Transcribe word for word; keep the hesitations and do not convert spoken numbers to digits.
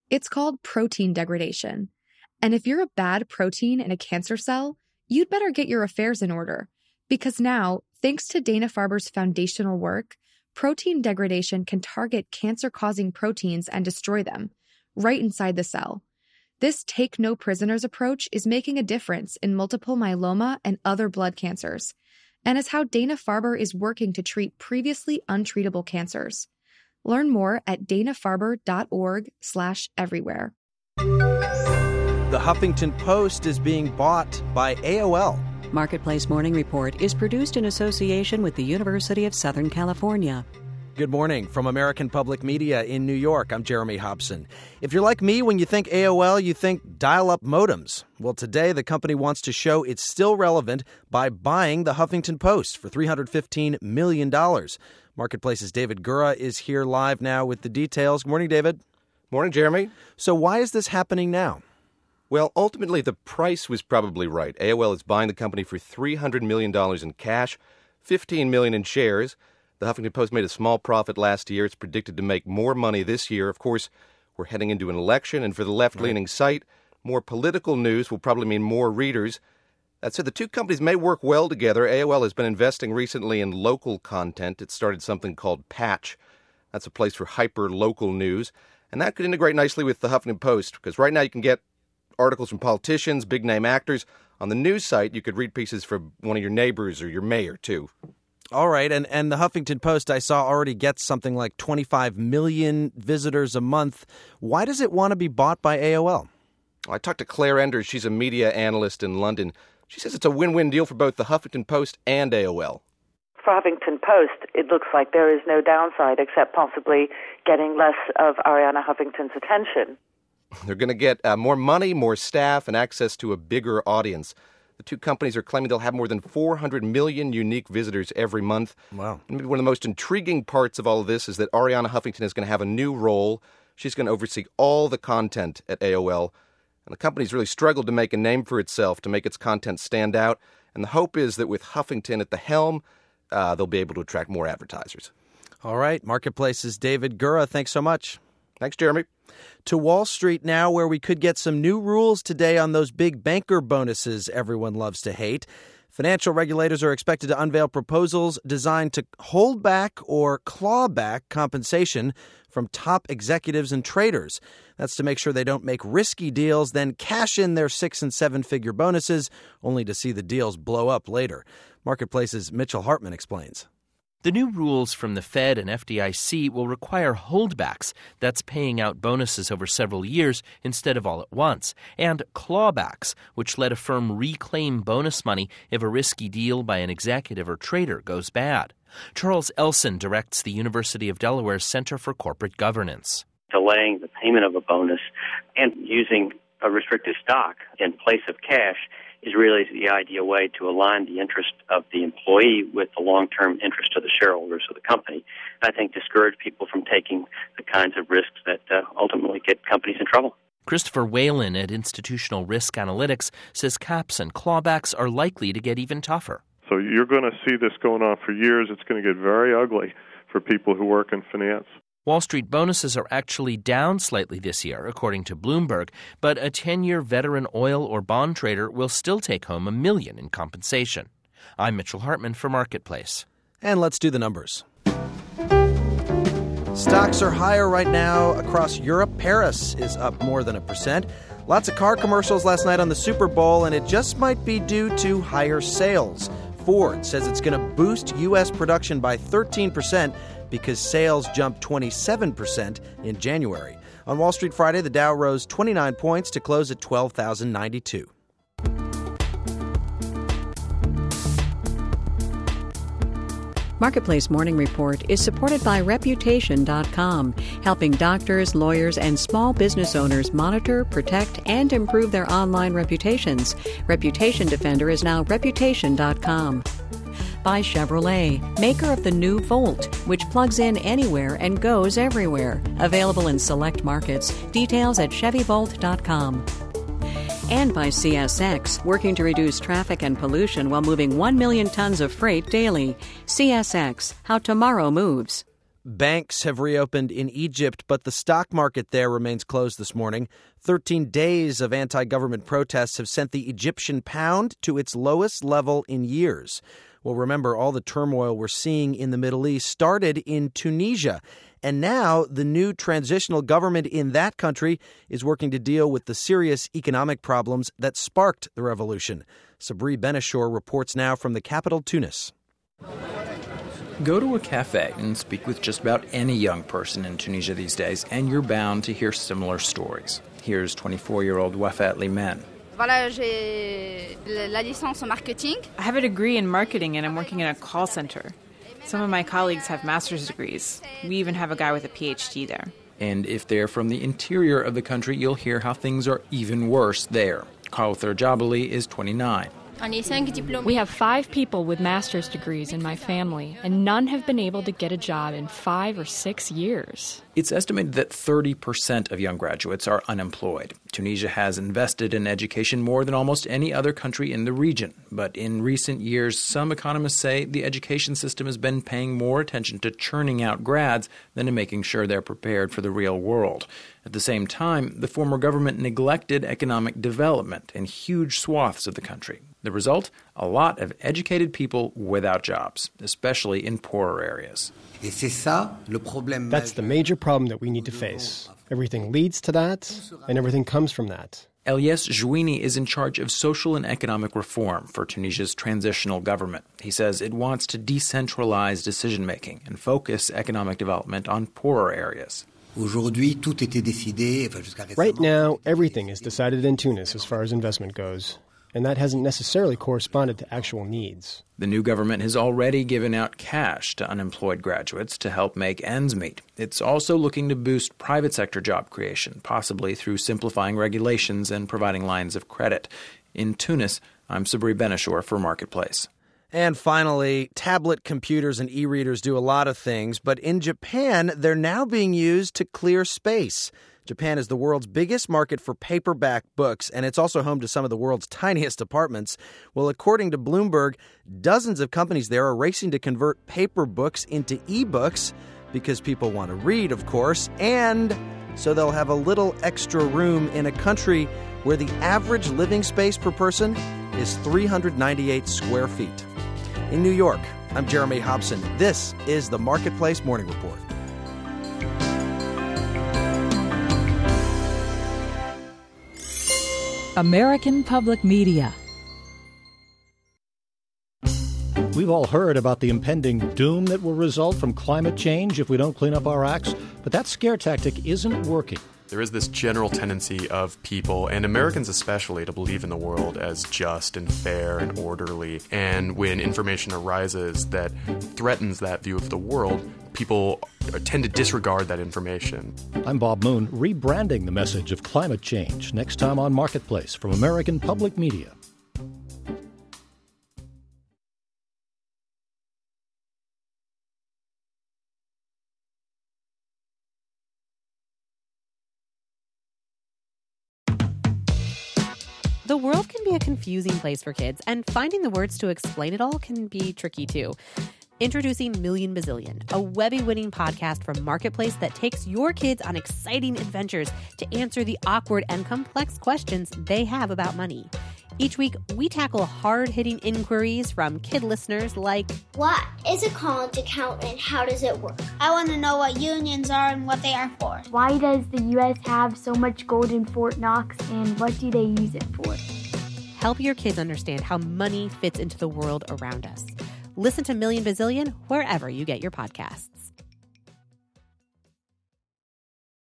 It's called protein degradation. And if you're a bad protein in a cancer cell, you'd better get your affairs in order. Because now, thanks to Dana-Farber's foundational work, protein degradation can target cancer-causing proteins and destroy them, right inside the cell. This take-no-prisoners approach is making a difference in multiple myeloma and other blood cancers, and is how Dana-Farber is working to treat previously untreatable cancers. Learn more at dana-farber.org slash everywhere. The Huffington Post is being bought by A O L. Marketplace Morning Report is produced in association with the University of Southern California. Good morning from American Public Media in New York. I'm Jeremy Hobson. If you're like me, when you think A O L, you think dial-up modems. Well, today the company wants to show it's still relevant by buying the Huffington Post for three hundred fifteen million dollars. Marketplace's David Gura is here live now with the details. Good morning, David. Morning, Jeremy. So why is this happening now? Well, ultimately, the price was probably right. A O L is buying the company for three hundred million dollars in cash, fifteen million dollars in shares. The Huffington Post made a small profit last year. It's predicted to make more money this year. Of course, we're heading into an election, and for the left-leaning right. site, more political news will probably mean more readers. That said, the two companies may work well together. A O L has been investing recently in local content. It started something called Patch. That's a place for hyper-local news. And that could integrate nicely with the Huffington Post, because right now you can get articles from politicians, big-name actors. On the news site, you could read pieces from one of your neighbors or your mayor, too. All right, and, and the Huffington Post, I saw, already gets something like twenty-five million visitors a month. Why does it want to be bought by A O L? I talked to Claire Enders. She's a media analyst in London. She says it's a win-win deal for both the Huffington Post and A O L. For Huffington Post, it looks like there is no downside except possibly getting less of Arianna Huffington's attention. They're going to get uh, more money, more staff, and access to a bigger audience. The two companies are claiming they'll have more than four hundred million unique visitors every month. Wow. And maybe one of the most intriguing parts of all of this is that Arianna Huffington is going to have a new role. She's going to oversee all the content at A O L. And the company's really struggled to make a name for itself, to make its content stand out. And the hope is that with Huffington at the helm, uh, they'll be able to attract more advertisers. All right. Marketplace's David Gura. Thanks so much. Thanks, Jeremy. To Wall Street now, where we could get some new rules today on those big banker bonuses everyone loves to hate. Financial regulators are expected to unveil proposals designed to hold back or claw back compensation from top executives and traders. That's to make sure they don't make risky deals, then cash in their six- and seven-figure bonuses, only to see the deals blow up later. Marketplace's Mitchell Hartman explains. The new rules from the Fed and F D I C will require holdbacks, that's paying out bonuses over several years instead of all at once, and clawbacks, which let a firm reclaim bonus money if a risky deal by an executive or trader goes bad. Charles Elson directs the University of Delaware's Center for Corporate Governance. Delaying the payment of a bonus and using a restricted stock in place of cash is really the ideal way to align the interest of the employee with the long-term interest of the shareholders of the company. I think discourage people from taking the kinds of risks that uh, ultimately get companies in trouble. Christopher Whalen at Institutional Risk Analytics says caps and clawbacks are likely to get even tougher. So you're going to see this going on for years. It's going to get very ugly for people who work in finance. Wall Street bonuses are actually down slightly this year, according to Bloomberg, but a ten-year veteran oil or bond trader will still take home a million in compensation. I'm Mitchell Hartman for Marketplace. And let's do the numbers. Stocks are higher right now across Europe. Paris is up more than a percent. Lots of car commercials last night on the Super Bowl, and it just might be due to higher sales. Ford says it's going to boost U S production by thirteen percent because sales jumped twenty-seven percent in January. On Wall Street Friday, the Dow rose twenty-nine points to close at twelve thousand ninety-two. Marketplace Morning Report is supported by Reputation dot com, helping doctors, lawyers, and small business owners monitor, protect, and improve their online reputations. Reputation Defender is now Reputation dot com. By Chevrolet, maker of the new Volt, which plugs in anywhere and goes everywhere. Available in select markets. Details at Chevy Volt dot com. And by C S X, working to reduce traffic and pollution while moving one million tons of freight daily. C S X, how tomorrow moves. Banks have reopened in Egypt, but the stock market there remains closed this morning. Thirteen days of anti-government protests have sent the Egyptian pound to its lowest level in years. Well, remember, all the turmoil we're seeing in the Middle East started in Tunisia. And now the new transitional government in that country is working to deal with the serious economic problems that sparked the revolution. Sabri Benishore reports now from the capital, Tunis. Go to a cafe and speak with just about any young person in Tunisia these days, and you're bound to hear similar stories. Here's twenty-four-year-old Wafat Liman. I have a degree in marketing and I'm working in a call center. Some of my colleagues have master's degrees. We even have a guy with a P H D there. And if they're from the interior of the country, you'll hear how things are even worse there. Kawthar Jabali is twenty-nine. We have five people with master's degrees in my family, and none have been able to get a job in five or six years. It's estimated that thirty percent of young graduates are unemployed. Tunisia has invested in education more than almost any other country in the region. But in recent years, some economists say the education system has been paying more attention to churning out grads than to making sure they're prepared for the real world. At the same time, the former government neglected economic development in huge swaths of the country. The result? A lot of educated people without jobs, especially in poorer areas. That's the major problem that we need to face. Everything leads to that, and everything comes from that. Elias Jouini is in charge of social and economic reform for Tunisia's transitional government. He says it wants to decentralize decision-making and focus economic development on poorer areas. Right now, everything is decided in Tunis as far as investment goes, and that hasn't necessarily corresponded to actual needs. The new government has already given out cash to unemployed graduates to help make ends meet. It's also looking to boost private sector job creation, possibly through simplifying regulations and providing lines of credit. In Tunis, I'm Sabri Benishore for Marketplace. And finally, tablet computers and e-readers do a lot of things, but in Japan, they're now being used to clear space. Japan is the world's biggest market for paperback books, and it's also home to some of the world's tiniest apartments. Well, according to Bloomberg, dozens of companies there are racing to convert paper books into e-books because people want to read, of course, and so they'll have a little extra room in a country where the average living space per person is three hundred ninety-eight square feet. In New York, I'm Jeremy Hobson. This is the Marketplace Morning Report. American Public Media. We've all heard about the impending doom that will result from climate change if we don't clean up our acts, but that scare tactic isn't working. There is this general tendency of people, and Americans especially, to believe in the world as just and fair and orderly. And when information arises that threatens that view of the world, people tend to disregard that information. I'm Bob Moon, rebranding the message of climate change next time on Marketplace from American Public Media. The world can be a confusing place for kids, and finding the words to explain it all can be tricky too. Introducing Million Bazillion, a Webby-winning podcast from Marketplace that takes your kids on exciting adventures to answer the awkward and complex questions they have about money. Each week, we tackle hard-hitting inquiries from kid listeners like, what is a college account and how does it work? I want to know what unions are and what they are for. Why does the U S have so much gold in Fort Knox and what do they use it for? Help your kids understand how money fits into the world around us. Listen to Million Bazillion wherever you get your podcasts.